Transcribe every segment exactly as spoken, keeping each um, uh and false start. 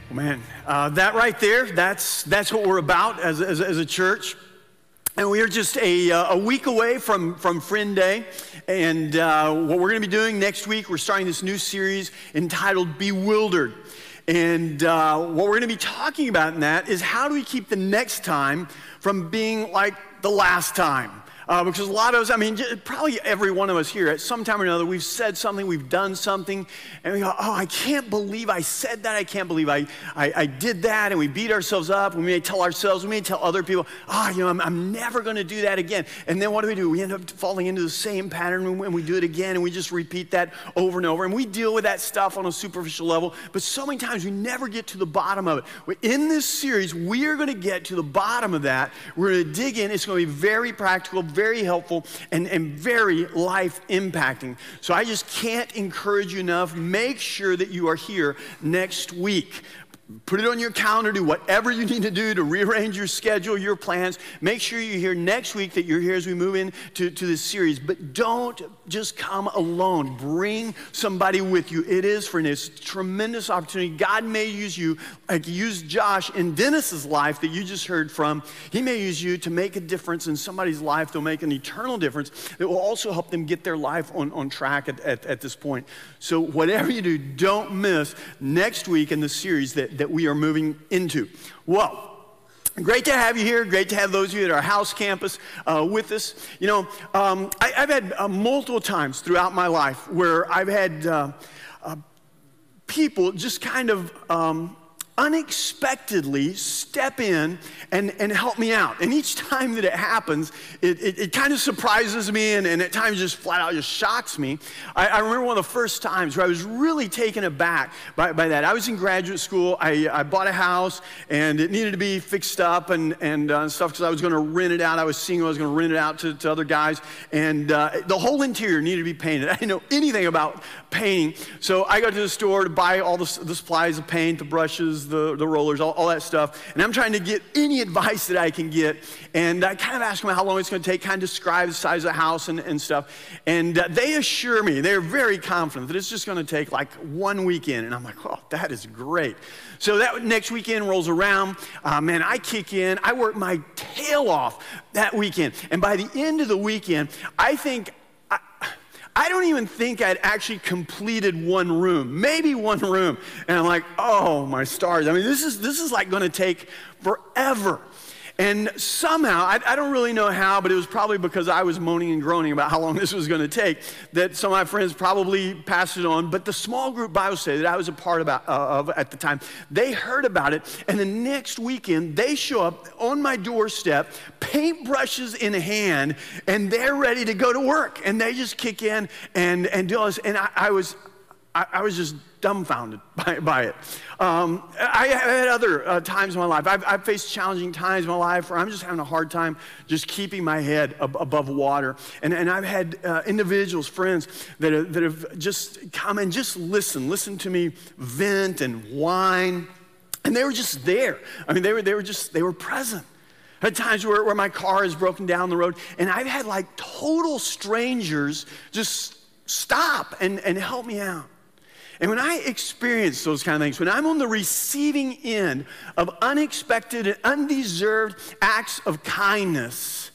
Man, uh, that right there, that's that's what we're about as, as, as a church. And we are just a, uh, a week away from, from Friend Day. And uh, what we're going to be doing next week, we're starting this new series entitled Bewildered. And uh, what we're going to be talking about in that is how do we keep the next time from being like the last time? Uh, because a lot of us, I mean, probably every one of us here at some time or another, we've said something, we've done something, and we go, oh, I can't believe I said that. I can't believe I, I, I did that. And we beat ourselves up. We may tell ourselves, we may tell other people, oh, you know, I'm, I'm never going to do that again. And then what do we do? We end up falling into the same pattern, and we do it again, and we just repeat that over and over. And we deal with that stuff on a superficial level, but so many times we never get to the bottom of it. In this series, we are going to get to the bottom of that. We're going to dig in. It's going to be very practical, very helpful, and, and very life impacting. So I just can't encourage you enough. Make sure that you are here next week. Put it on your calendar. Do whatever you need to do to rearrange your schedule, your plans. Make sure you're here next week, that you're here as we move into to this series. But don't just come alone. Bring somebody with you. It is for this tremendous opportunity. God may use you, like He used Josh in Dennis's life that you just heard from. He may use you to make a difference in somebody's life. They'll make an eternal difference that will also help them get their life on, on track at, at, at this point. So whatever you do, don't miss next week in the series that that we are moving into. Well, great to have you here. Great to have those of you at our house campus uh, with us. You know, um, I, I've had uh, multiple times throughout my life where I've had uh, uh, people just kind of um, unexpectedly step in and, and help me out. And each time that it happens, it, it, it kind of surprises me, and, and at times just flat out just shocks me. I, I remember one of the first times where I was really taken aback by, by that. I was in graduate school. I, I bought a house, and it needed to be fixed up and, and uh, stuff because I was going to rent it out. I was seeing I was going to rent it out to, to other guys, and uh, the whole interior needed to be painted. I didn't know anything about painting, so I go to the store to buy all the, the supplies, the paint, the brushes, the, the rollers, all, all that stuff. And I'm trying to get any advice that I can get. And I kind of ask them how long it's going to take, kind of describe the size of the house and, and stuff. And uh, they assure me, they're very confident that it's just going to take like one weekend. And I'm like, oh, that is great. So that next weekend rolls around. Uh, man, I kick in. I work my tail off that weekend. And by the end of the weekend, I think I don't even think I'd actually completed one room, maybe one room. And I'm like, oh, my stars. I mean, this is this is like going to take forever. And somehow, I, I don't really know how, but it was probably because I was moaning and groaning about how long this was going to take, that some of my friends probably passed it on. But the small group Bible study that I was a part about, uh, of at the time, they heard about it. And the next weekend, they show up on my doorstep, paintbrushes in hand, and they're ready to go to work. And they just kick in and, and do all this. And I, I was... I, I was just dumbfounded by, by it. Um, I have had other uh, times in my life. I've, I've faced challenging times in my life where I'm just having a hard time just keeping my head ab- above water. And, and I've had uh, individuals, friends, that have, that have just come and just listen, listen to me vent and whine. And they were just there. I mean, they were, they were just, they were present. I had times where, where my car is broken down the road, and I've had like total strangers just stop and, and help me out. And when I experience those kind of things, when I'm on the receiving end of unexpected and undeserved acts of kindness,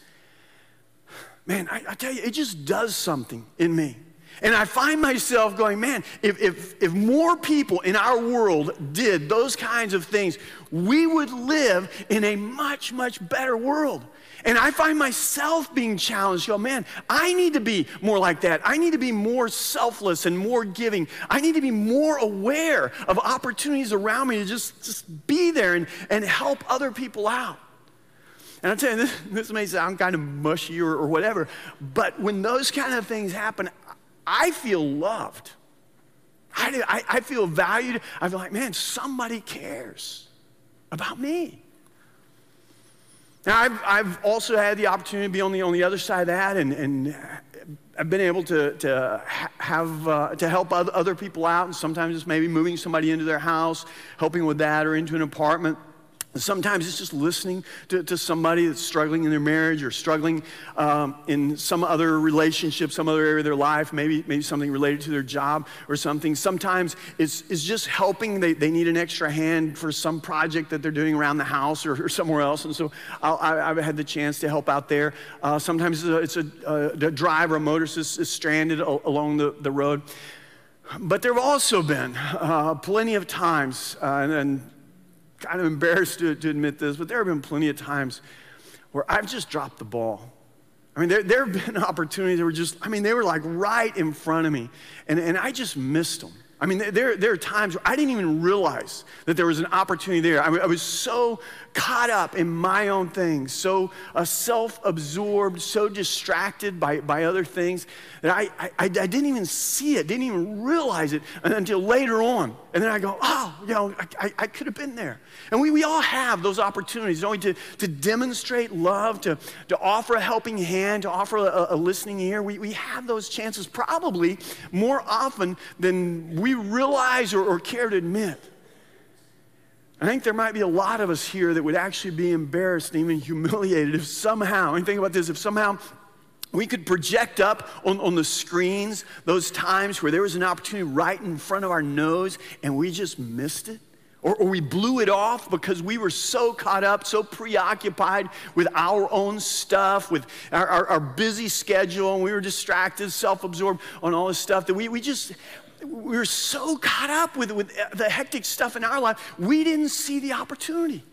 man, I, I tell you, it just does something in me. And I find myself going, man, if, if, if more people in our world did those kinds of things, we would live in a much, much better world. And I find myself being challenged, go, man, I need to be more like that. I need to be more selfless and more giving. I need to be more aware of opportunities around me to just, just be there and, and help other people out. And I'll tell you, this, this may sound kind of mushy or, or whatever, but when those kind of things happen, I feel loved. I, I, I feel valued. I feel like, man, somebody cares about me. Now, I've, I've also had the opportunity to be on the, on the other side of that, and, and I've been able to, to have, uh, to help other people out, and sometimes it's maybe moving somebody into their house, helping with that, or into an apartment. Sometimes it's just listening to, to somebody that's struggling in their marriage or struggling um, in some other relationship, some other area of their life, maybe maybe something related to their job or something. Sometimes it's, it's just helping. They, they need an extra hand for some project that they're doing around the house or, or somewhere else. And so I'll, I, I've had the chance to help out there. Uh, sometimes it's a, it's a, a driver, a motorist is, is stranded a, along the, the road. But there have also been uh, plenty of times, uh, and, and kind of embarrassed to, to admit this, but there have been plenty of times where I've just dropped the ball. I mean, there, there have been opportunities that were just, I mean, they were like right in front of me, and, and I just missed them. I mean, there, there are times where I didn't even realize that there was an opportunity there. I, I was so caught up in my own things, so uh, self-absorbed, so distracted by, by other things that I, I, I didn't even see it, didn't even realize it until later on. And then I go, oh, you know, I, I, I could have been there. And we, we all have those opportunities, don't we, to, to demonstrate love, to, to offer a helping hand, to offer a, a listening ear. We, we have those chances probably more often than we realize or, or care to admit. I think there might be a lot of us here that would actually be embarrassed and even humiliated if somehow, I mean, think about this, if somehow we could project up on, on the screens those times where there was an opportunity right in front of our nose and we just missed it. Or, or we blew it off because we were so caught up, so preoccupied with our own stuff, with our, our, our busy schedule, and we were distracted, self-absorbed on all this stuff that we, we just, we were so caught up with, with the hectic stuff in our life, we didn't see the opportunity.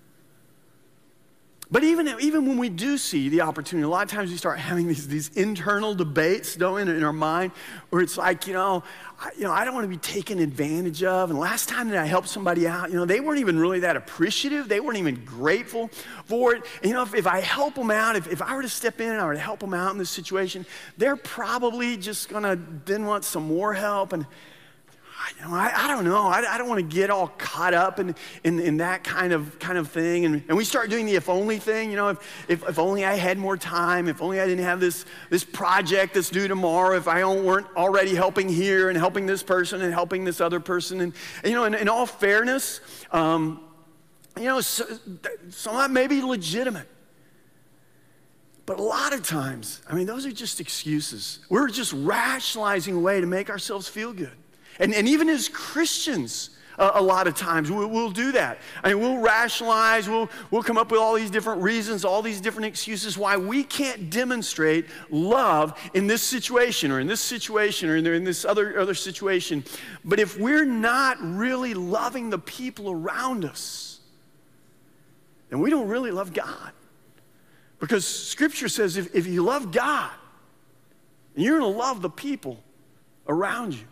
But even, even when we do see the opportunity, a lot of times we start having these, these internal debates, don't we, in, in our mind, where it's like, you know, I, you know, I don't want to be taken advantage of. And last time that I helped somebody out, you know, they weren't even really that appreciative. They weren't even grateful for it. And, you know, if, if I help them out, if, if I were to step in and I were to help them out in this situation, they're probably just going to then want some more help. And You know, I, I don't know. I, I don't want to get all caught up in, in, in that kind of kind of thing. And, and we start doing the if only thing. You know, if, if if only I had more time, if only I didn't have this, this project that's due tomorrow, if I weren't already helping here and helping this person and helping this other person. And, and you know, in, in all fairness, um, you know, so, some of that may be legitimate. But a lot of times, I mean, those are just excuses. We're just rationalizing a way to make ourselves feel good. And, and even as Christians, uh, a lot of times we'll, we'll do that. I mean, we'll rationalize, we'll, we'll come up with all these different reasons, all these different excuses why we can't demonstrate love in this situation or in this situation or in, in this other, other situation. But if we're not really loving the people around us, then we don't really love God. Because Scripture says if, if you love God, you're going to love the people around you.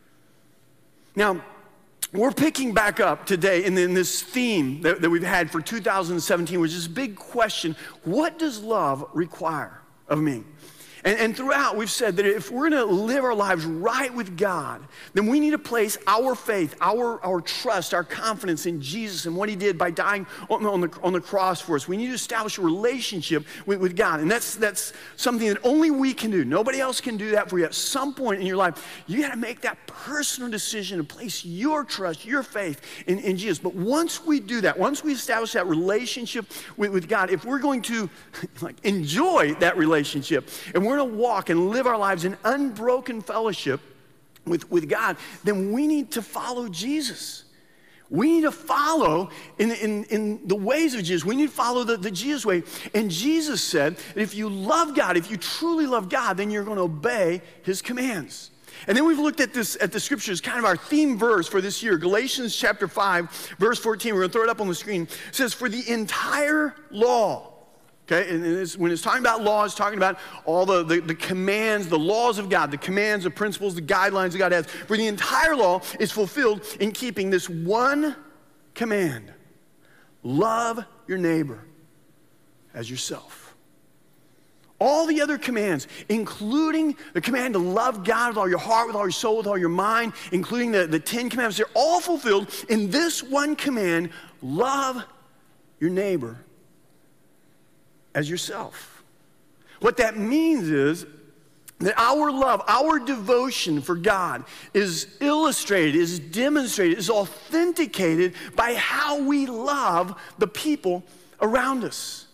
Now, we're picking back up today in, in this theme that, that we've had for two thousand seventeen, which is a big question. What does love require of me? And, and throughout, we've said that if we're going to live our lives right with God, then we need to place our faith, our, our trust, our confidence in Jesus and what he did by dying on, on, the, on the cross for us. We need to establish a relationship with, with God. And that's, that's something that only we can do. Nobody else can do that for you. At some point in your life, you got to make that personal decision to place your trust, your faith in, in Jesus. But once we do that, once we establish that relationship with, with God, if we're going to like enjoy that relationship, and we're going to walk and live our lives in unbroken fellowship with, with God, then we need to follow Jesus. We need to follow in, in, in the ways of Jesus. We need to follow the, the Jesus way. And Jesus said that if you love God, if you truly love God, then you're going to obey his commands. And then we've looked at this, at the scriptures, kind of our theme verse for this year, Galatians chapter five, verse fourteen. We're going to throw it up on the screen. It says, for the entire law. Okay, and it's, when it's talking about law, it's talking about all the, the, the commands, the laws of God, the commands, the principles, the guidelines that God has. For the entire law is fulfilled in keeping this one command. Love your neighbor as yourself. All the other commands, including the command to love God with all your heart, with all your soul, with all your mind, including the, the Ten Commandments, they're all fulfilled in this one command, love your neighbor as yourself. What that means is That our love, our devotion for God is illustrated, is demonstrated, is authenticated by how we love the people around us.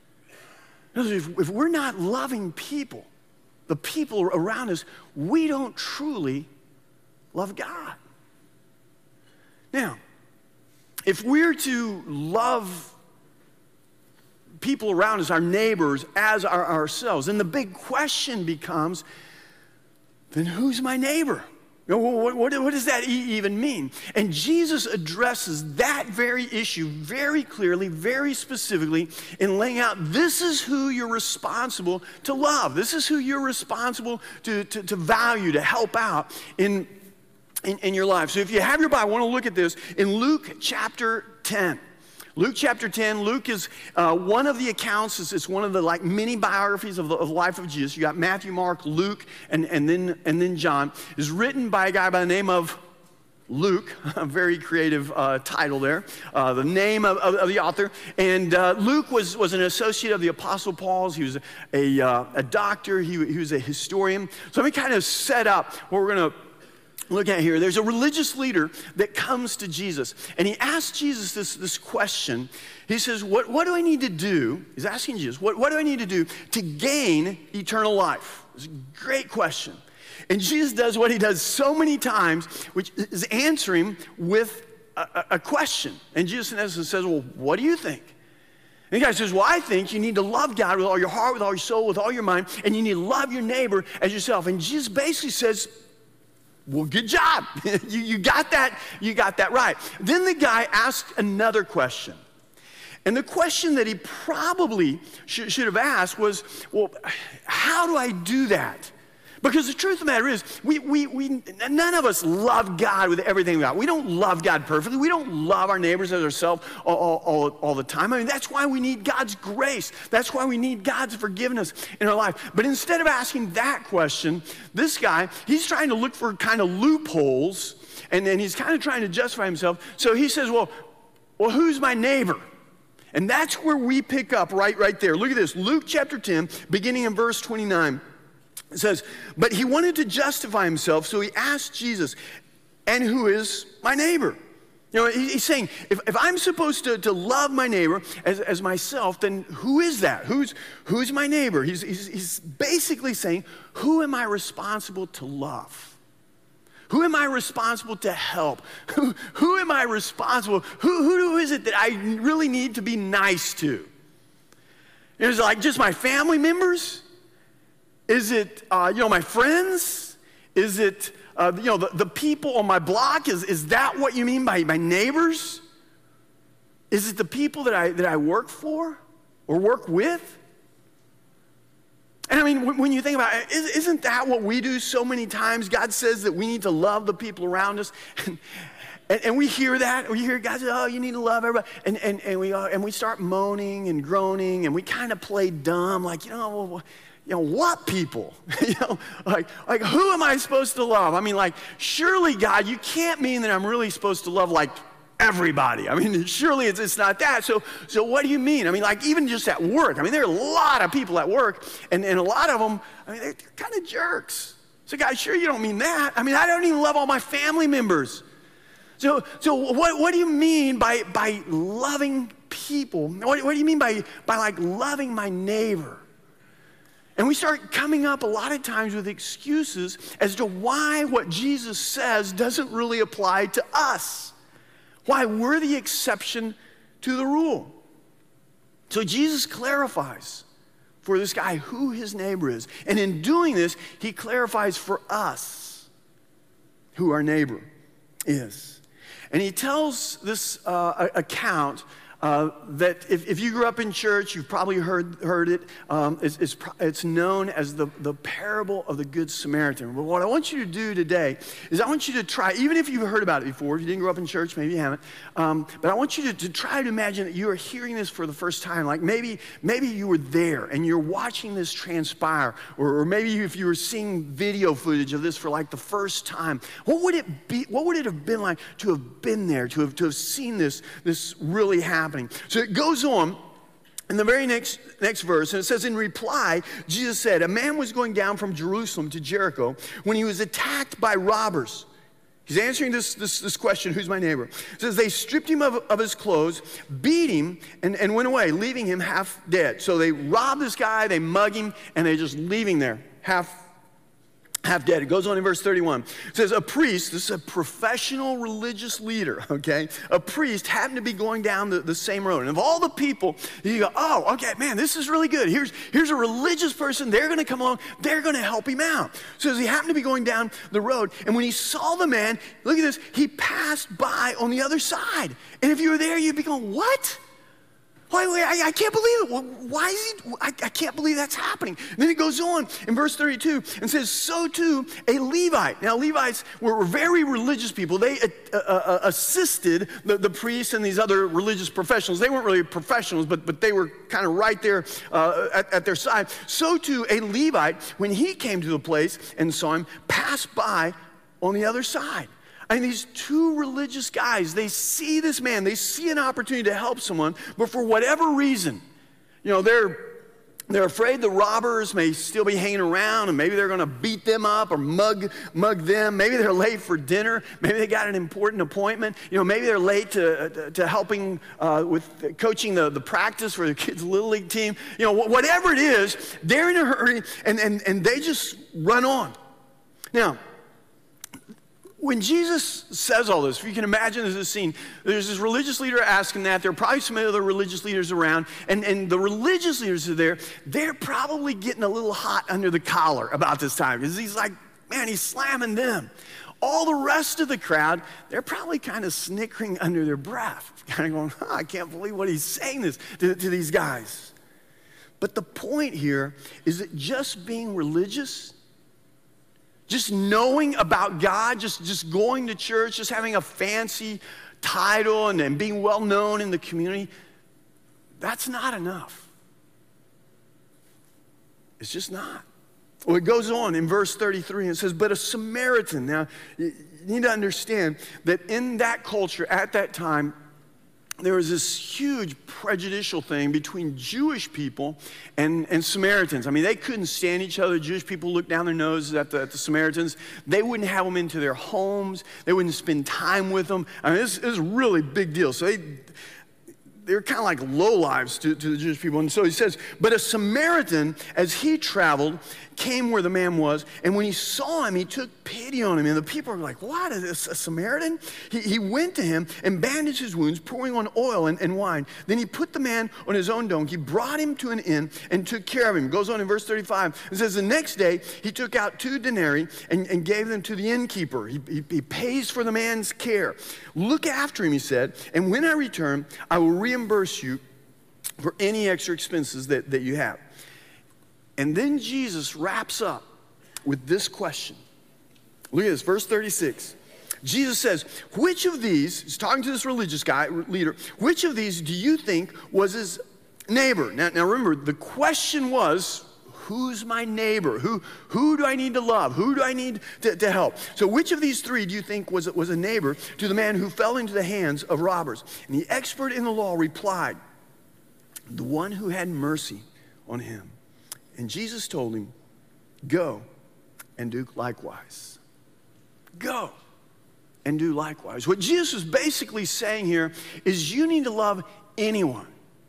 If, if we're not loving people, the people around us, we don't truly love God. Now, if we're to love people around us, our neighbors, as our, ourselves, then the big question becomes, then who's my neighbor? You know, what, what, what does that e- even mean? And Jesus addresses that very issue very clearly, very specifically in laying out, this is who you're responsible to love. This is who you're responsible to, to, to value, to help out in, in, in your life. So if you have your Bible, I want to look at this in Luke chapter ten. Luke chapter ten, Luke is uh, one of the accounts, it's, it's one of the like mini biographies of the, of the life of Jesus. You got Matthew, Mark, Luke, and, and, then, and then John. It's written by a guy by the name of Luke, a very creative uh, title there, uh, the name of, of, of the author. And uh, Luke was, was an associate of the Apostle Paul's. He was a, a, uh, a doctor, he, he was a historian. So let me kind of set up what we're going to look at here. There's a religious leader that comes to Jesus, and he asks Jesus this, this question. He says, what, what do I need to do? He's asking Jesus, what, what do I need to do to gain eternal life? It's a great question. And Jesus does what he does so many times, which is answering with a, a question. And Jesus in essence says, well, what do you think? And the guy says, well, I think you need to love God with all your heart, with all your soul, with all your mind, and you need to love your neighbor as yourself. And Jesus basically says, well, good job. you, you got that, you got that right. Then the guy asked another question. And the question that he probably should, should have asked was, well, how do I do that? Because the truth of the matter is, we, we, we, none of us love God with everything we got. We don't love God perfectly. We don't love our neighbors as ourselves all, all, all, all the time. I mean, that's why we need God's grace. That's why we need God's forgiveness in our life. But instead of asking that question, this guy, he's trying to look for kind of loopholes, and then he's kind of trying to justify himself. So he says, well, well, who's my neighbor? And that's where we pick up right, right there. Look at this, Luke chapter ten, beginning in verse twenty-nine. It says, but he wanted to justify himself, so he asked Jesus, and who is my neighbor? You know, he's saying, if, if I'm supposed to, to love my neighbor as, as myself, then who is that? Who's, who's my neighbor? He's, he's, he's basically saying, who am I responsible to love? Who am I responsible to help? Who, who am I responsible? Who, who is it that I really need to be nice to? Is it like just my family members? Is it, uh, you know, my friends? Is it, uh, you know, the, the people on my block? Is, is that what you mean by my neighbors? Is it the people that I, that I work for or work with? And I mean, when you think about it, isn't that what we do so many times? God says that we need to love the people around us. And, and, and we hear that. We hear God say, oh, you need to love everybody. And, and, and, we, uh, and we start moaning and groaning, and we kind of play dumb, like, you know, well, you know, what people? you know, like, like, who am I supposed to love? I mean, like, surely, God, you can't mean that I'm really supposed to love, like, everybody. I mean, surely it's, it's not that. So, so what do you mean? I mean, like, even just at work. I mean, there are a lot of people at work, and, and a lot of them, I mean, they're, they're kind of jerks. So, God, sure you don't mean that. I mean, I don't even love all my family members. So, so what, what do you mean by, by loving people? What, what do you mean by, by, like, loving my neighbor? And we start coming up a lot of times with excuses as to why what Jesus says doesn't really apply to us. Why we're the exception to the rule. So Jesus clarifies for this guy who his neighbor is. And in doing this, he clarifies for us who our neighbor is. And he tells this uh, account Uh, that if, if you grew up in church, you've probably heard, heard it. Um, it's, it's, it's known as the, the parable of the Good Samaritan. But what I want you to do today is I want you to try, even if you've heard about it before, if you didn't grow up in church, maybe you haven't, um, but I want you to, to try to imagine that you are hearing this for the first time. Like maybe, maybe you were there and you're watching this transpire, or, or maybe if you were seeing video footage of this for like the first time. What would it be? What would it have been like to have been there, to have, to have seen this, this really happen? So it goes on in the very next, next verse, and it says, in reply, Jesus said, a man was going down from Jerusalem to Jericho when he was attacked by robbers. He's answering this, this, this question, who's my neighbor? It says, they stripped him of, of his clothes, beat him, and, and went away, leaving him half dead. So they rob this guy, they mug him, and they just leave him there, half half dead. It goes on in verse thirty-one. It says, a priest, this is a professional religious leader, okay? A priest happened to be going down the, the same road. And of all the people, you go, oh, okay, man, this is really good. Here's, here's a religious person. They're going to come along. They're going to help him out. So as he happened to be going down the road, and when he saw the man, look at this, he passed by on the other side. And if you were there, you'd be going, what? Why, why, I, I can't believe it. Why is he, I, I can't believe that's happening. And then it goes on in verse thirty-two and says, so too a Levite. Now, Levites were, were very religious people. They uh, uh, assisted the, the priests and these other religious professionals. They weren't really professionals, but, but they were kind of right there uh, at, at their side. So too a Levite, when he came to the place and saw him, passed by on the other side. I mean, these two religious guys, they see this man, they see an opportunity to help someone, but for whatever reason, you know, they're, they're afraid the robbers may still be hanging around, and maybe they're going to beat them up or mug, mug them. Maybe they're late for dinner. Maybe they got an important appointment. You know, maybe they're late to, to helping uh, with coaching the, the practice for their kids' Little League team. You know, whatever it is, they're in a hurry, and, and, and they just run on. Now, when Jesus says all this, if you can imagine this scene, there's this religious leader asking that. There are probably some other religious leaders around, and, and the religious leaders are there. They're probably getting a little hot under the collar about this time, because he's like, man, he's slamming them. All the rest of the crowd, they're probably kind of snickering under their breath, kind of going, oh, I can't believe what he's saying this to, to these guys. But the point here is that just being religious, just knowing about God, just, just going to church, just having a fancy title and, and being well known in the community, that's not enough. It's just not. Well, it goes on in verse thirty-three, and it says, but a Samaritan. Now, you need to understand that in that culture at that time, there was this huge prejudicial thing between Jewish people and, and Samaritans. I mean, they couldn't stand each other. Jewish people looked down their noses at the, at the Samaritans. They wouldn't have them into their homes. They wouldn't spend time with them. I mean, this, this is a really big deal. So they, they're kind of like lowlives to, to the Jewish people. And so he says, but a Samaritan, as he traveled, came where the man was, and when he saw him, he took pity on him. And the people are like, what, is this a Samaritan? He, he went to him and bandaged his wounds, pouring on oil and, and wine. Then he put the man on his own donkey, brought him to an inn, and took care of him. It goes on in verse thirty-five. It says, the next day, he took out two denarii and, and gave them to the innkeeper. He, he, he pays for the man's care. Look after him, he said, and when I return, I will reimburse you for any extra expenses that, that you have. And then Jesus wraps up with this question. Look at this, verse thirty-six. Jesus says, which of these, he's talking to this religious guy, leader, which of these do you think was his neighbor? Now, now remember, the question was, who's my neighbor? Who, who do I need to love? Who do I need to, to help? So which of these three do you think was, was a neighbor to the man who fell into the hands of robbers? And the expert in the law replied, the one who had mercy on him. And Jesus told him, go and do likewise. Go and do likewise. What Jesus is basically saying here is you need to love anyone.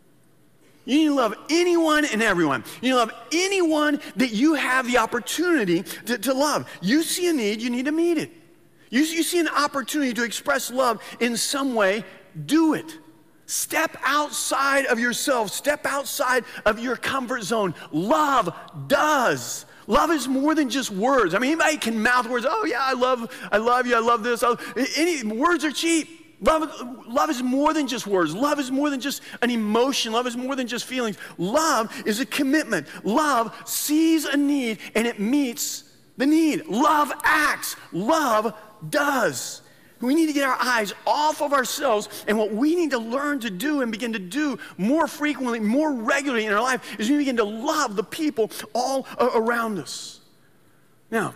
You need to love anyone and everyone. You need to love anyone that you have the opportunity to, to love. You see a need, you need to meet it. You, you see an opportunity to express love in some way, do it. Step outside of yourself. Step outside of your comfort zone. Love does. Love is more than just words. I mean, anybody can mouth words. Oh yeah, I love, I love you. I love this. I, any words are cheap. Love, love is more than just words. Love is more than just an emotion. Love is more than just feelings. Love is a commitment. Love sees a need and it meets the need. Love acts. Love does. We need to get our eyes off of ourselves, and what we need to learn to do and begin to do more frequently, more regularly in our life is we begin to love the people all around us. Now,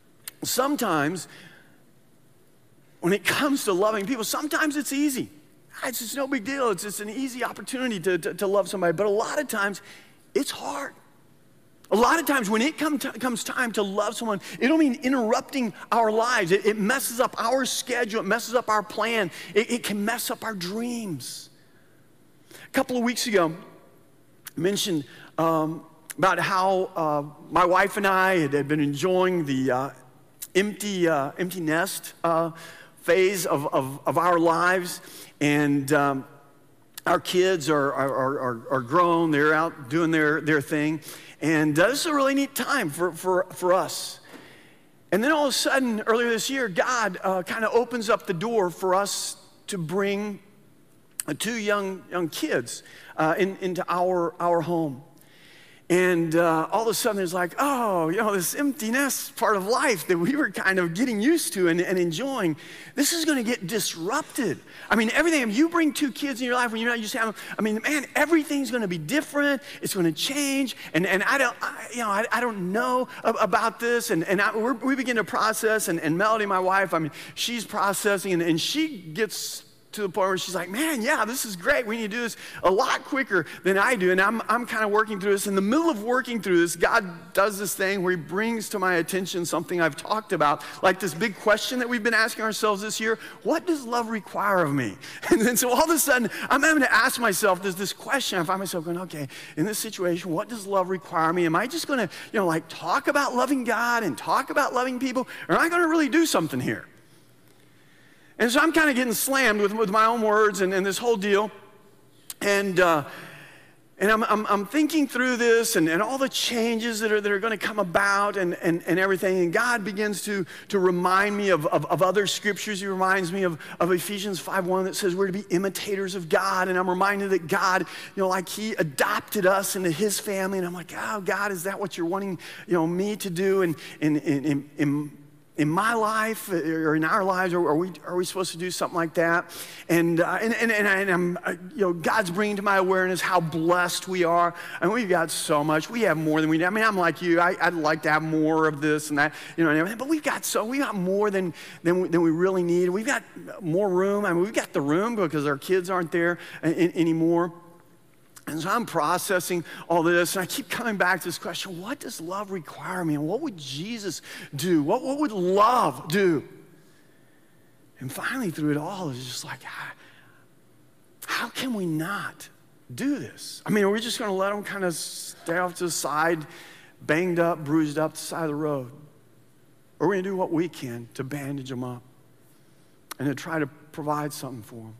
sometimes when it comes to loving people, sometimes it's easy. it's just no big deal. It's just an easy opportunity to, to, to love somebody. But a lot of times, it's hard. A lot of times when it come to, comes time to love someone, it don't mean interrupting our lives. It, it messes up our schedule. It messes up our plan. It, it can mess up our dreams. A couple of weeks ago, I mentioned um, about how uh, my wife and I had, had been enjoying the uh, empty, uh, empty nest uh, phase of, of, of our lives. And um, our kids are, are, are, are grown. They're out doing their, their thing. And uh, this is a really neat time for, for, for us. And then all of a sudden, earlier this year, God uh, kind of opens up the door for us to bring uh, two young, young kids uh, in, into our, our home. And uh, all of a sudden, it's like, oh, you know, this emptiness part of life that we were kind of getting used to and, and enjoying, this is going to get disrupted. I mean, everything, if you bring two kids in your life when you're not used to having them, I mean, man, everything's going to be different. It's going to change. And, and I don't, I, you know, I, I don't know about this. And, and I, we're, we begin to process, and, and Melody, my wife, I mean, she's processing, and, and she gets to the point where she's like, man, yeah, this is great. We need to do this a lot quicker than I do. And I'm, I'm kind of working through this. In the middle of working through this, God does this thing where he brings to my attention something I've talked about, like this big question that we've been asking ourselves this year: what does love require of me? And then so all of a sudden, I'm having to ask myself this, this question. I find myself going, okay, in this situation, what does love require of me? Am I just going to, you know, like talk about loving God and talk about loving people? Or am I going to really do something here? And so I'm kind of getting slammed with, with my own words and, and this whole deal. And, uh, and I'm, I'm, I'm thinking through this and, and all the changes that are, that are going to come about and, and, and everything. And God begins to, to remind me of, of, of other scriptures. He reminds me of, of Ephesians five one that says we're to be imitators of God. And I'm reminded that God, you know, like he adopted us into his family. And I'm like, oh, God, is that what you're wanting, you know, me to do? And in, in, in, in In my life or in our lives, are we, are we supposed to do something like that? And, uh, and, and, and, I, and I'm, uh, you know, God's bringing to my awareness how blessed we are. And we've got so much. We have more than we need. I mean, I'm like you. I, I'd like to have more of this and that, you know, and everything. But we've got so, we got more than, than, we, than we really need. We've got more room. I mean, we've got the room because our kids aren't there in, anymore. And so I'm processing all this, and I keep coming back to this question: what does love require me? And what would Jesus do? What, what would love do? And finally, through it all, it's just like, how, how can we not do this? I mean, are we just going to let them kind of stay off to the side, banged up, bruised up, to the side of the road? Or are we going to do what we can to bandage them up and to try to provide something for them?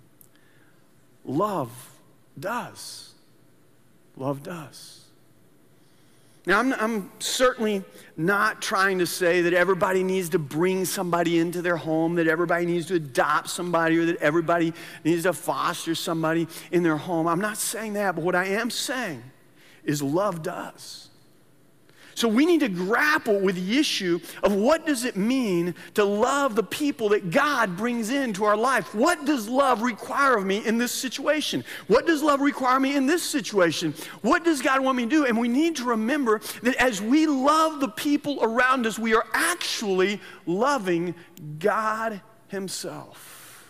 Love does. Love does. Now, I'm, I'm certainly not trying to say that everybody needs to bring somebody into their home, that everybody needs to adopt somebody, or that everybody needs to foster somebody in their home. I'm not saying that, but what I am saying is love does. So we need to grapple with the issue of what does it mean to love the people that God brings into our life? What does love require of me in this situation? What does love require me in this situation? What does God want me to do? And we need to remember that as we love the people around us, we are actually loving God himself.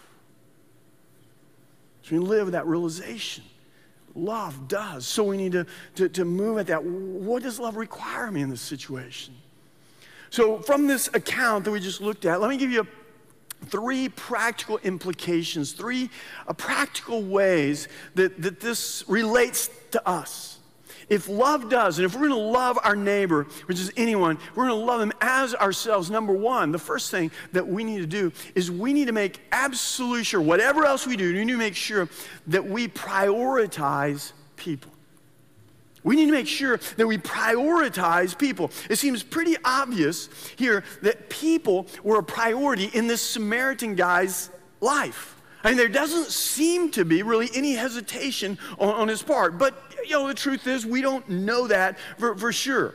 So we live with that realization. Love does. So we need to, to, to move at that. What does love require me in this situation? So from this account that we just looked at, let me give you three practical implications, three uh, practical ways that, that this relates to us. If love does, and if we're going to love our neighbor, which is anyone, we're going to love them as ourselves. Number one, the first thing that we need to do is we need to make absolutely sure, whatever else we do, we need to make sure that we prioritize people. We need to make sure that we prioritize people. It seems pretty obvious here that people were a priority in this Samaritan guy's life. I mean, there doesn't seem to be really any hesitation on, on his part. But, you know, the truth is we don't know that for, for sure.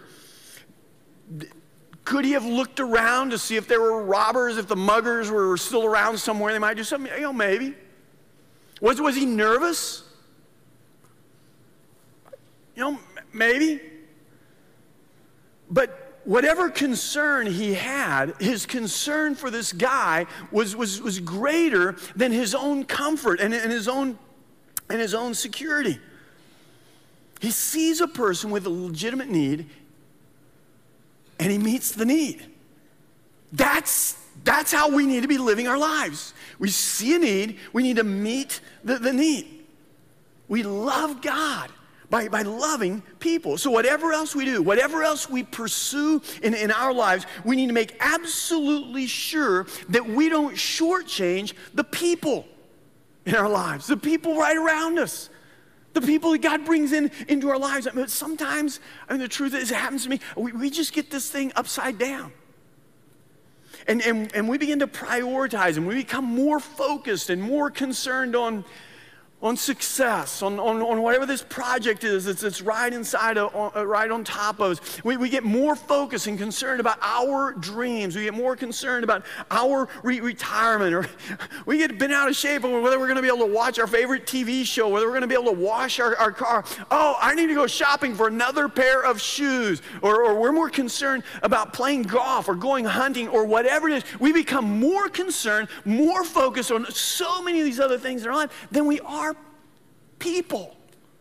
Could he have looked around to see if there were robbers, if the muggers were still around somewhere, they might do something? You know, maybe. Was, was he nervous? You know, maybe. But whatever concern he had, his concern for this guy was, was, was greater than his own comfort and, and, his own, and his own security. He sees a person with a legitimate need, and he meets the need. That's, that's how we need to be living our lives. We see a need, we need to meet the, the need. We love God by, by loving people. So whatever else we do, whatever else we pursue in, in our lives, we need to make absolutely sure that we don't shortchange the people in our lives, the people right around us. The people that God brings in into our lives. I mean, sometimes, I mean, the truth is, it happens to me, we, we just get this thing upside down. And, and, and we begin to prioritize, and we become more focused and more concerned on, on success, on, on, on whatever this project is that's, that's right inside, of, on, right on top of us. We, we get more focused and concerned about our dreams. We get more concerned about our re- retirement, or we get bent out of shape on whether we're going to be able to watch our favorite T V show, whether we're going to be able to wash our, our car. Oh, I need to go shopping for another pair of shoes, or, or we're more concerned about playing golf or going hunting or whatever it is. We become more concerned, more focused on so many of these other things in our life than we are people.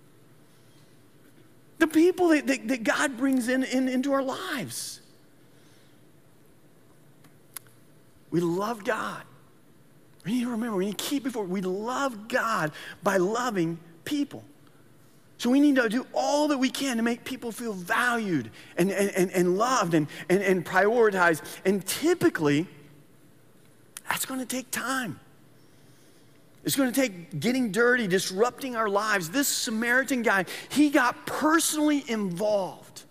The people that, that, that God brings in, in into our lives. We love God. We need to remember, we need to keep before, we love God by loving people. So we need to do all that we can to make people feel valued and, and, and, and loved and, and, and prioritized. And typically, that's going to take time. It's going to take getting dirty, disrupting our lives. This Samaritan guy, he got personally involved.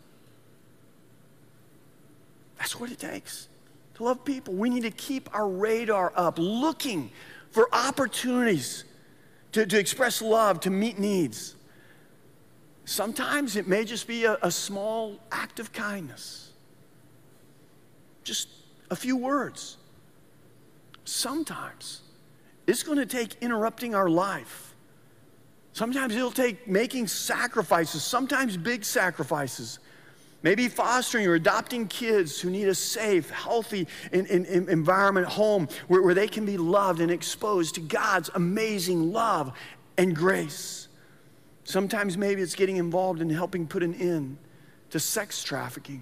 That's what it takes to love people. We need to keep our radar up, looking for opportunities to, to express love, to meet needs. Sometimes it may just be a, a small act of kindness. Just a few words. Sometimes it's going to take interrupting our life. Sometimes it'll take making sacrifices, sometimes big sacrifices. Maybe fostering or adopting kids who need a safe, healthy in, in, in environment, home, where, where they can be loved and exposed to God's amazing love and grace. Sometimes maybe it's getting involved in helping put an end to sex trafficking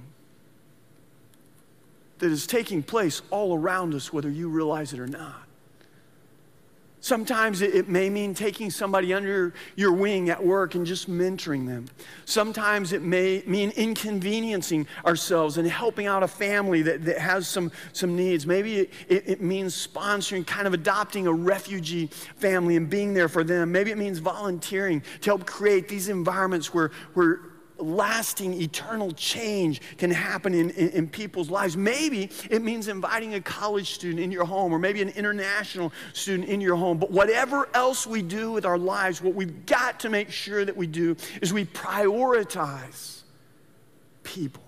that is taking place all around us, whether you realize it or not. Sometimes it may mean taking somebody under your wing at work and just mentoring them. Sometimes it may mean inconveniencing ourselves and helping out a family that, that has some, some needs. Maybe it, it, it means sponsoring, kind of adopting a refugee family and being there for them. Maybe it means volunteering to help create these environments where, where lasting, eternal change can happen in, in, in people's lives. Maybe it means inviting a college student in your home, or maybe an international student in your home. But whatever else we do with our lives, what we've got to make sure that we do is we prioritize people.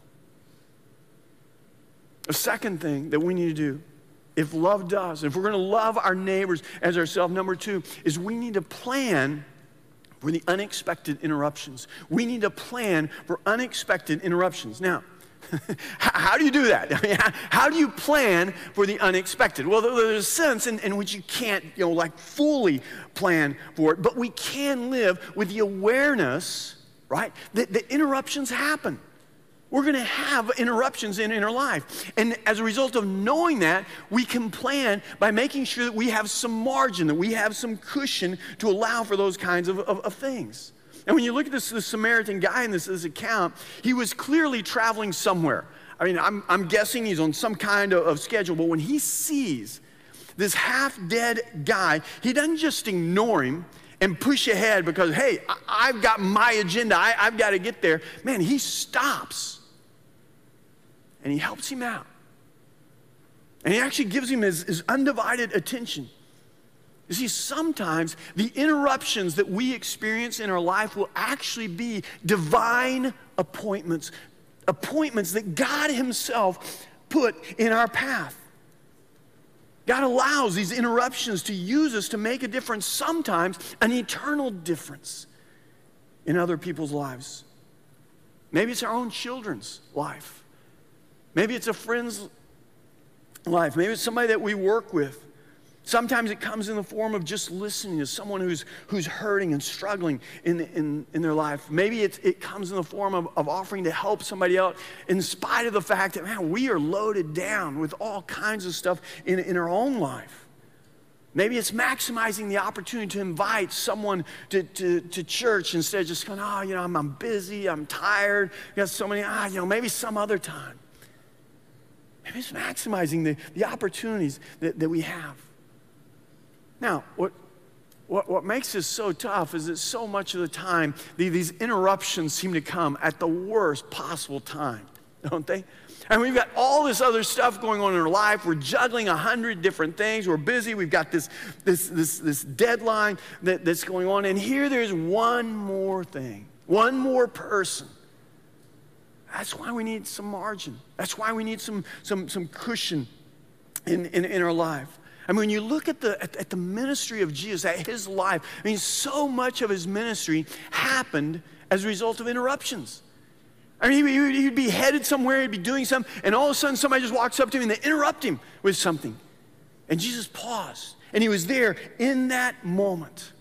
A second thing that we need to do, if love does, if we're going to love our neighbors as ourselves, number two, is we need to plan for the unexpected interruptions. We need to plan for unexpected interruptions. Now, how do you do that? I mean, how, how do you plan for the unexpected? Well, there's a sense in, in which you can't, you know, like fully plan for it, but we can live with the awareness, right, that, that interruptions happen. We're going to have interruptions in, in our life. And as a result of knowing that, we can plan by making sure that we have some margin, that we have some cushion to allow for those kinds of, of, of things. And when you look at this, this Samaritan guy in this, this account, he was clearly traveling somewhere. I mean, I'm, I'm guessing he's on some kind of, of schedule, but when he sees this half-dead guy, he doesn't just ignore him and push ahead because, hey, I, I've got my agenda, I, I've got to get there. Man, he stops. And he helps him out. And he actually gives him his, his undivided attention. You see, sometimes the interruptions that we experience in our life will actually be divine appointments, appointments that God himself put in our path. God allows these interruptions to use us to make a difference, sometimes an eternal difference in other people's lives. Maybe it's our own children's life. Maybe it's a friend's life. Maybe it's somebody that we work with. Sometimes it comes in the form of just listening to someone who's, who's hurting and struggling in, in, in their life. Maybe it, it comes in the form of, of offering to help somebody out in spite of the fact that, man, we are loaded down with all kinds of stuff in, in our own life. Maybe it's maximizing the opportunity to invite someone to, to, to church instead of just going, oh, you know, I'm, I'm busy, I'm tired, I got so many, ah, you know, maybe some other time. Maybe it's maximizing the, the opportunities that, that we have. Now, what, what, what makes this so tough is that so much of the time, the, these interruptions seem to come at the worst possible time, don't they? And we've got all this other stuff going on in our life. We're juggling a hundred different things. We're busy. We've got this, this, this, this deadline that, that's going on. And here there's one more thing, one more person. That's why we need some margin. That's why we need some, some, some cushion in, in, in our life. I mean, when you look at the, at, at the ministry of Jesus, at his life, I mean, so much of his ministry happened as a result of interruptions. I mean, he, he'd be headed somewhere, he'd be doing something, and all of a sudden somebody just walks up to him and they interrupt him with something. And Jesus paused, and he was there in that moment.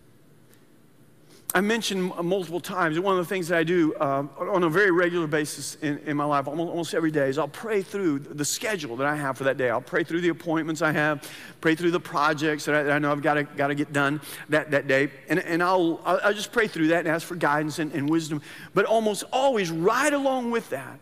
I mentioned multiple times, one of the things that I do uh, on a very regular basis in, in my life, almost, almost every day, is I'll pray through the schedule that I have for that day. I'll pray through the appointments I have, pray through the projects that I, that I know I've got to got to get done that, that day, and, and I'll, I'll just pray through that and ask for guidance and, and wisdom. But almost always, right along with that,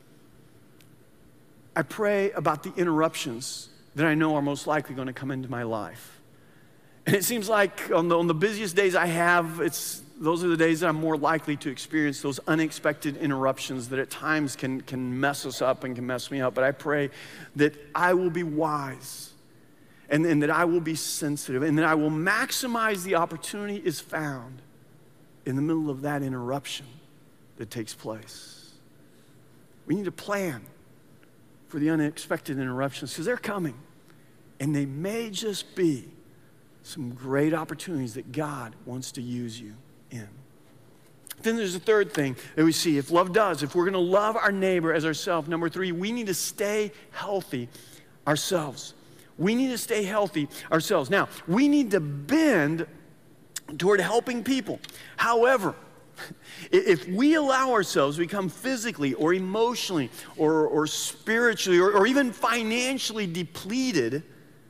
I pray about the interruptions that I know are most likely going to come into my life. And it seems like on the, on the busiest days I have, it's, those are the days that I'm more likely to experience those unexpected interruptions that at times can, can mess us up and can mess me up. But I pray that I will be wise and, and that I will be sensitive and that I will maximize the opportunity is found in the middle of that interruption that takes place. We need to plan for the unexpected interruptions because they're coming, and they may just be some great opportunities that God wants to use you in. Then there's a third thing that we see. If love does, if we're going to love our neighbor as ourselves, number three, we need to stay healthy ourselves. We need to stay healthy ourselves. Now, we need to bend toward helping people. However, if we allow ourselves to become physically or emotionally or, or spiritually or, or even financially depleted,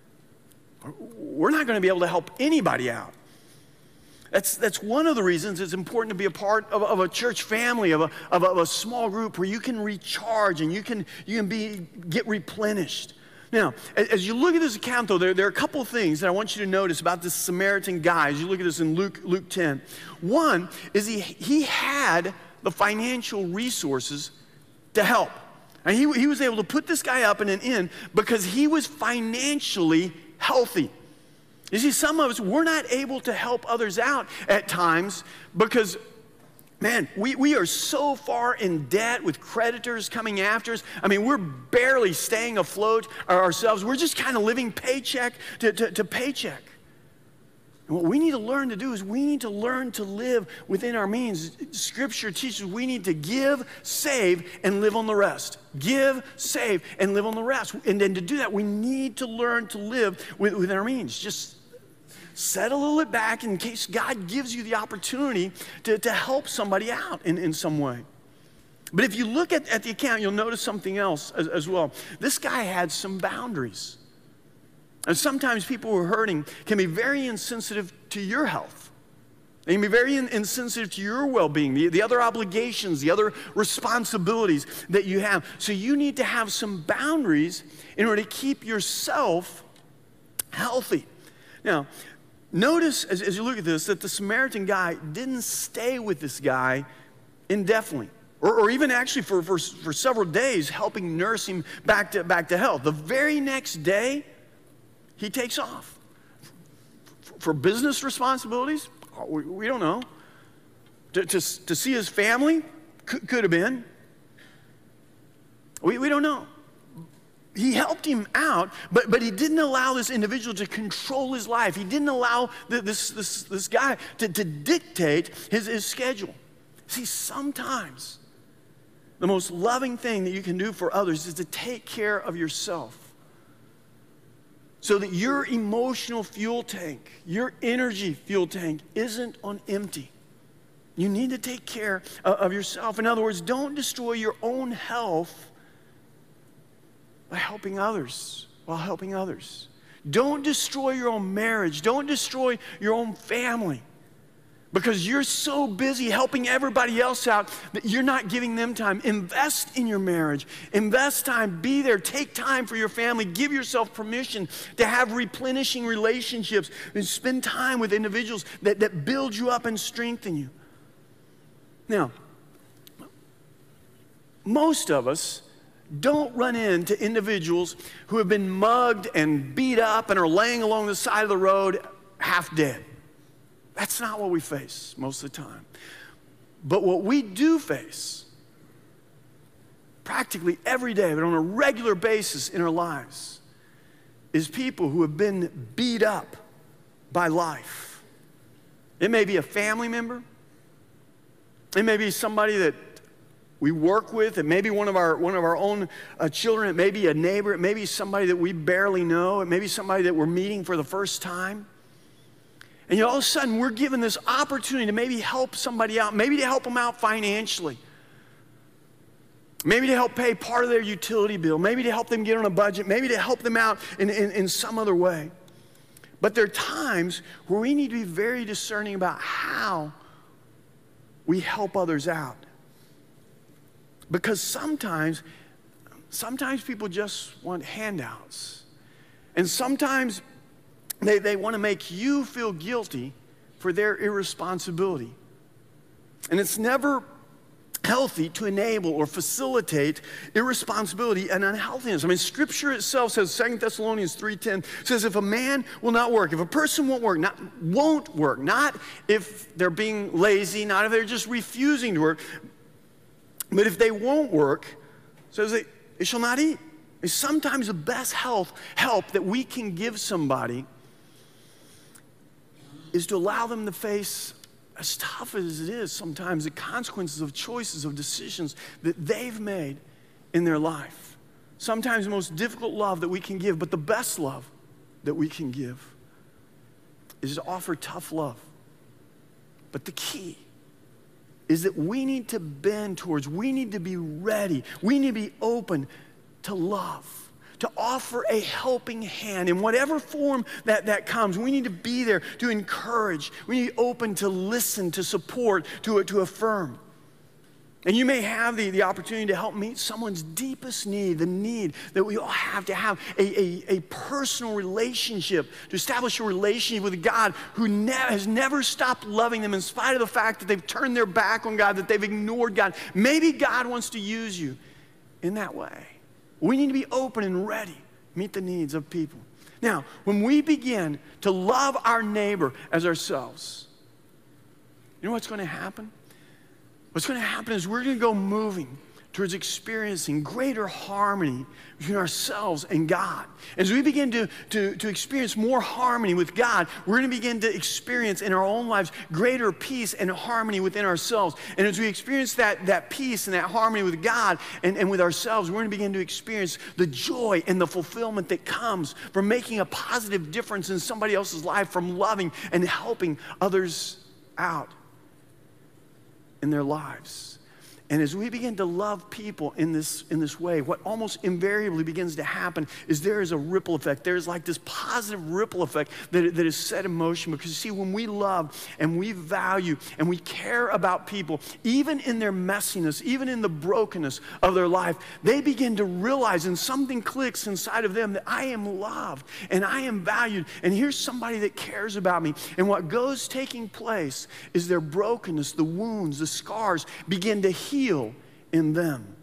we're not going to be able to help anybody out. That's, that's one of the reasons it's important to be a part of, of a church family, of a, of, a, of a small group where you can recharge and you can, you can be, get replenished. Now, as you look at this account, though, there, there are a couple of things that I want you to notice about this Samaritan guy as you look at this in Luke, Luke ten. One is he, he had the financial resources to help. And he, he was able to put this guy up in an inn because he was financially healthy. You see, some of us, we're not able to help others out at times because, man, we, we are so far in debt with creditors coming after us. I mean, we're barely staying afloat ourselves. We're just kind of living paycheck to, to, to paycheck. And what we need to learn to do is we need to learn to live within our means. Scripture teaches we need to give, save, and live on the rest. Give, save, and live on the rest. And then to do that, we need to learn to live within our means. Just set a little bit back in case God gives you the opportunity to, to help somebody out in, in some way. But if you look at, at the account, you'll notice something else as, as well. This guy had some boundaries. And sometimes people who are hurting can be very insensitive to your health. They can be very in, insensitive to your well-being, the, the other obligations, the other responsibilities that you have. So you need to have some boundaries in order to keep yourself healthy. Now, notice as, as you look at this that the Samaritan guy didn't stay with this guy indefinitely. Or, or even actually for, for, for several days helping nurse him back to, back to health. The very next day, he takes off. For business responsibilities? We, we don't know. To, to, to see his family? Could, could have been. We, we don't know. He helped him out, but, but he didn't allow this individual to control his life. He didn't allow the, this, this, this guy to, to dictate his, his schedule. See, sometimes the most loving thing that you can do for others is to take care of yourself so that your emotional fuel tank, your energy fuel tank isn't on empty. You need to take care of yourself. In other words, don't destroy your own health by helping others, while helping others. Don't destroy your own marriage. Don't destroy your own family because you're so busy helping everybody else out that you're not giving them time. Invest in your marriage. Invest time. Be there. Take time for your family. Give yourself permission to have replenishing relationships and spend time with individuals that, that build you up and strengthen you. Now, most of us don't run into individuals who have been mugged and beat up and are laying along the side of the road half dead. That's not what we face most of the time. But what we do face practically every day, but on a regular basis in our lives, is people who have been beat up by life. It may be a family member. It may be somebody that we work with. It may be one of our, one of our own uh, children. It may be a neighbor. It may be somebody that we barely know. It may be somebody that we're meeting for the first time. And you know, all of a sudden, we're given this opportunity to maybe help somebody out, maybe to help them out financially, maybe to help pay part of their utility bill, maybe to help them get on a budget, maybe to help them out in, in, in some other way. But there are times where we need to be very discerning about how we help others out. Because sometimes, sometimes people just want handouts. And sometimes They, they want to make you feel guilty for their irresponsibility. And it's never healthy to enable or facilitate irresponsibility and unhealthiness. I mean, Scripture itself says, Second Thessalonians three ten says, if a man will not work, if a person won't work, not won't work, not if they're being lazy, not if they're just refusing to work, but if they won't work, says they, they shall not eat. And sometimes the best health help that we can give somebody is to allow them to face, as tough as it is sometimes, the consequences of choices, of decisions that they've made in their life. Sometimes the most difficult love that we can give, but the best love that we can give is to offer tough love. But the key is that we need to bend towards, we need to be ready, we need to be open to love, to offer a helping hand in whatever form that, that comes. We need to be there to encourage. We need to be open to listen, to support, to, to affirm. And you may have the, the opportunity to help meet someone's deepest need, the need that we all have to have a, a, a personal relationship, to establish a relationship with God who ne- has never stopped loving them in spite of the fact that they've turned their back on God, that they've ignored God. Maybe God wants to use you in that way. We need to be open and ready to meet the needs of people. Now, when we begin to love our neighbor as ourselves, you know what's going to happen? What's going to happen is we're going to go moving towards experiencing greater harmony between ourselves and God. As we begin to, to, to experience more harmony with God, we're going to begin to experience in our own lives greater peace and harmony within ourselves. And as we experience that, that peace and that harmony with God and, and with ourselves, we're going to begin to experience the joy and the fulfillment that comes from making a positive difference in somebody else's life, from loving and helping others out in their lives. And as we begin to love people in this, in this way, what almost invariably begins to happen is there is a ripple effect. There's like this positive ripple effect that, that is set in motion. Because you see, when we love and we value and we care about people, even in their messiness, even in the brokenness of their life, they begin to realize, and something clicks inside of them, that I am loved and I am valued. And here's somebody that cares about me. And what goes taking place is their brokenness, the wounds, the scars begin to heal in them.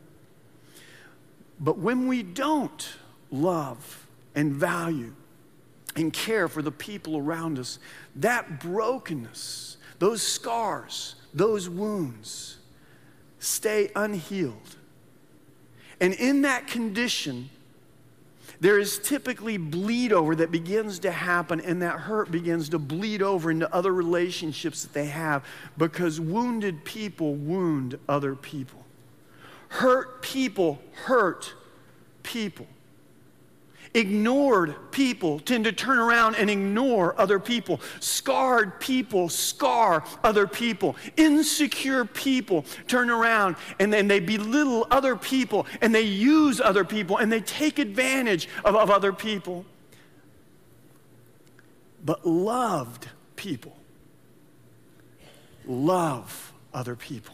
But when we don't love and value and care for the people around us, that brokenness, those scars, those wounds stay unhealed. And in that condition, there is typically bleed over that begins to happen, and that hurt begins to bleed over into other relationships that they have, because wounded people wound other people. Hurt people hurt people. Ignored people tend to turn around and ignore other people. Scarred people scar other people. Insecure people turn around and then they belittle other people and they use other people and they take advantage of, of other people. But loved people love other people.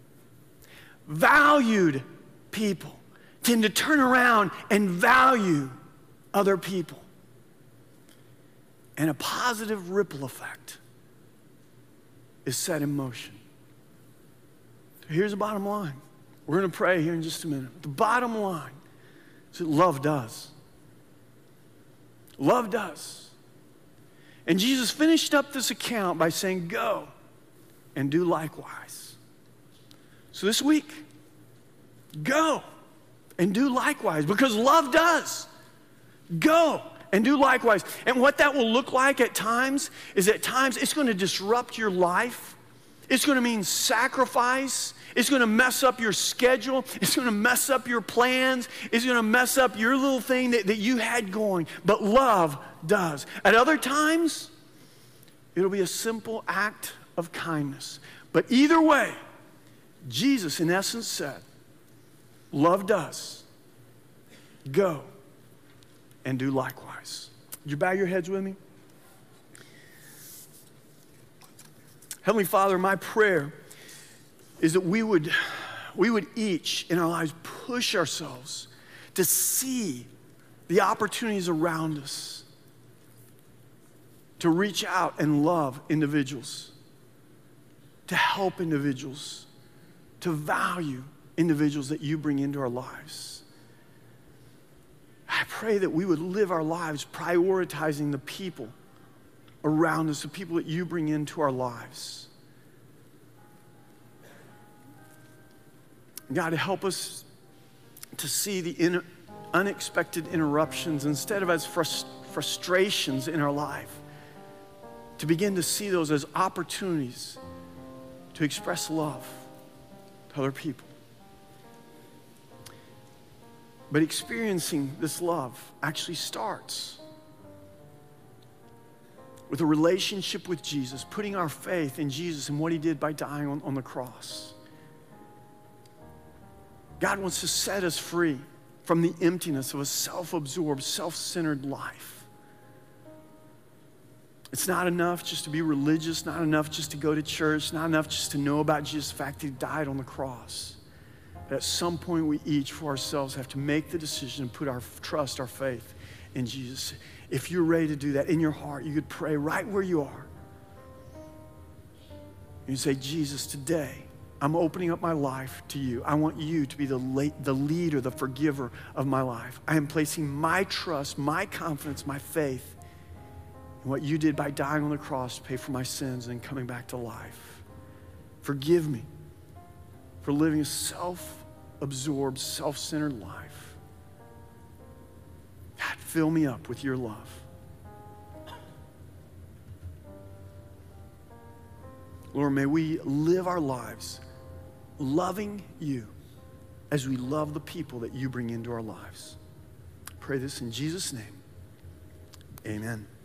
Valued people tend to turn around and value other people. And a positive ripple effect is set in motion. So here's the bottom line. We're going to pray here in just a minute. The bottom line is that love does. Love does. And Jesus finished up this account by saying, go and do likewise. So this week, go and do likewise, because love does. Go and do likewise. And what that will look like at times is at times it's going to disrupt your life. It's going to mean sacrifice. It's going to mess up your schedule. It's going to mess up your plans. It's going to mess up your little thing that, that you had going. But love does. At other times, it'll be a simple act of kindness. But either way, Jesus in essence said, love does. Go and do likewise. Would you bow your heads with me? Heavenly Father, my prayer is that we would, we would each in our lives push ourselves to see the opportunities around us to reach out and love individuals, to help individuals, to value individuals that you bring into our lives. I pray that we would live our lives prioritizing the people around us, the people that you bring into our lives. God, help us to see the in, unexpected interruptions instead of as frust, frustrations in our life, to begin to see those as opportunities to express love to other people. But experiencing this love actually starts with a relationship with Jesus, putting our faith in Jesus and what he did by dying on, on the cross. God wants to set us free from the emptiness of a self-absorbed, self-centered life. It's not enough just to be religious, not enough just to go to church, not enough just to know about Jesus, the fact that he died on the cross. At some point, we each for ourselves have to make the decision and put our trust, our faith in Jesus. If you're ready to do that in your heart, you could pray right where you are. You say, Jesus, today, I'm opening up my life to you. I want you to be the, late, the leader, the forgiver of my life. I am placing my trust, my confidence, my faith in what you did by dying on the cross to pay for my sins and coming back to life. Forgive me for living a self-absorbed, self-centered life. God, fill me up with your love. Lord, may we live our lives loving you as we love the people that you bring into our lives. I pray this in Jesus' name. Amen.